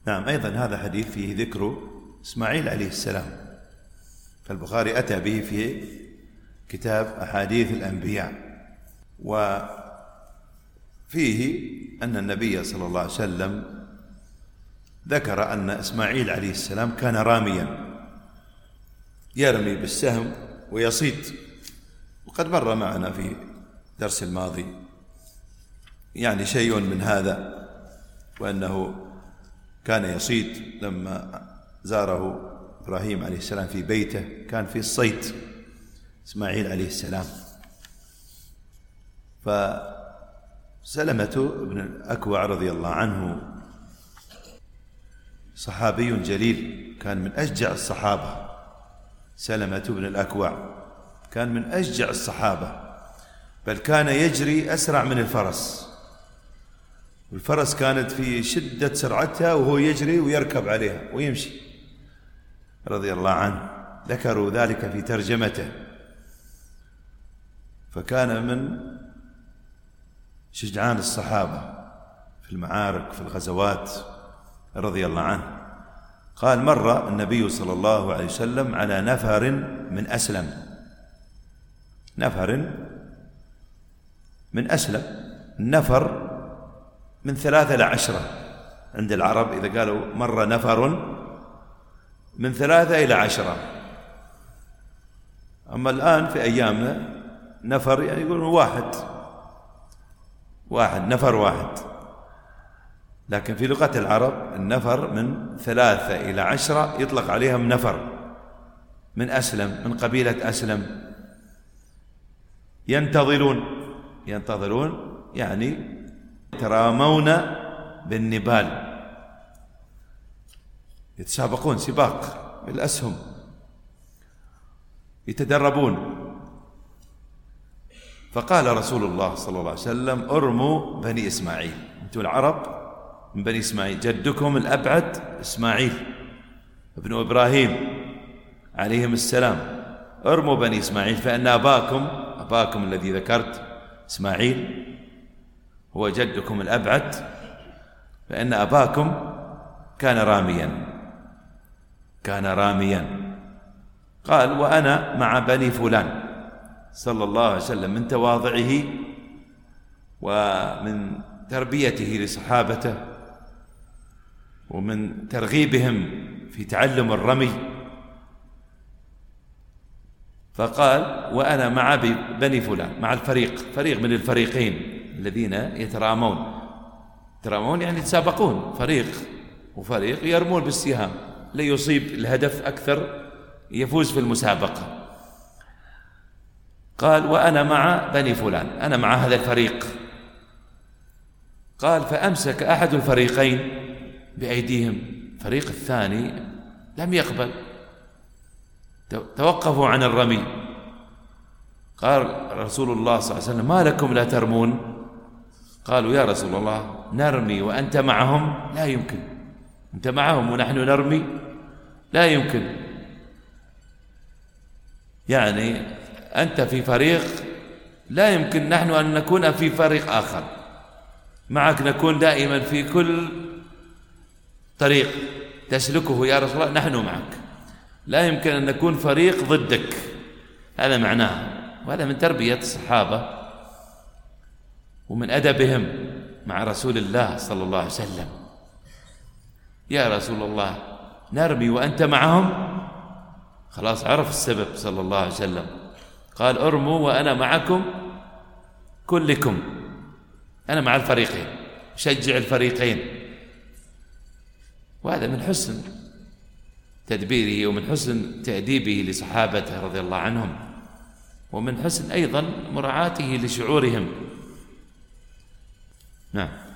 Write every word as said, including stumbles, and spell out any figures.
نعم. أيضا هذا حديث فيه ذكر إسماعيل عليه السلام، فالبخاري أتى به في كتاب أحاديث الأنبياء، وفيه أن النبي صلى الله عليه وسلم ذكر أن إسماعيل عليه السلام كان راميا يرمي بالسهم ويصيد، وقد مر معنا في درس الماضي يعني شيء من هذا، وأنه كان يصيد لما زاره إبراهيم عليه السلام في بيته، كان في الصيد إسماعيل عليه السلام. فسلمة بن الأكوع رضي الله عنه صحابي جليل، كان من أشجع الصحابة. سلمة بن الأكوع كان من أشجع الصحابة، بل كان يجري أسرع من الفرس، والفرس كانت في شدة سرعتها وهو يجري ويركب عليها ويمشي رضي الله عنه. ذكروا ذلك في ترجمته، فكان من شجعان الصحابة في المعارك في الغزوات رضي الله عنه. قال: مر النبي صلى الله عليه وسلم على نفر من أسلم، نفر من أسلم، النفر من ثلاثة إلى عشرة عند العرب، إذا قالوا مر نفر من ثلاثة إلى عشرة. أما الآن في أيامنا نفر يعني يقولون واحد واحد نفر واحد، لكن في لغة العرب النفر من ثلاثة إلى عشرة يطلق عليهم نفر من أسلم، من قبيلة أسلم. ينتظرون ينتظرون يعني يترامون بالنبال، يتسابقون سباق بالأسهم، يتدربون. فقال رسول الله صلى الله عليه وسلم: ارموا بني إسماعيل، أنتم العرب من بني إسماعيل، جدكم الأبعد إسماعيل ابن إبراهيم عليهم السلام، ارموا بني إسماعيل، فإن أباكم أباكم الذي ذكرت إسماعيل هو جدكم الأبعد، فإن أباكم كان راميا كان راميا قال: وأنا مع بني فلان صلى الله عليه وسلم من تواضعه ومن تربيته لصحابته ومن ترغيبهم في تعلم الرمي. فقال: وأنا مع بني فلان، مع الفريق، فريق من الفريقين الذين يترامون يترامون يعني يتسابقون، فريق وفريق يرمون بالسهام ليصيب الهدف أكثر يفوز في المسابقة. قال: وأنا مع بني فلان، أنا مع هذا الفريق. قال: فأمسك أحد الفريقين بأيديهم، الفريق الثاني لم يقبل، توقفوا عن الرمي. قال رسول الله صلى الله عليه وسلم: ما لكم لا ترمون؟ قالوا: يا رسول الله نرمي وأنت معهم؟ لا يمكن، أنت معهم ونحن نرمي؟ لا يمكن، يعني أنت في فريق، لا يمكن نحن أن نكون في فريق آخر، معك نكون دائما في كل طريق تسلكه يا رسول الله نحن معك، لا يمكن أن نكون فريق ضدك. هذا معناه، وهذا من تربية الصحابة ومن أدبهم مع رسول الله صلى الله عليه وسلم. يا رسول الله نرمي وأنت معهم؟ خلاص عرف السبب صلى الله عليه وسلم. قال: ارموا وأنا معكم كلكم، أنا مع الفريقين، شجع الفريقين. وهذا من حسن تدبيره ومن حسن تأديبه لصحابته رضي الله عنهم، ومن حسن أيضا مراعاته لشعورهم. نعم.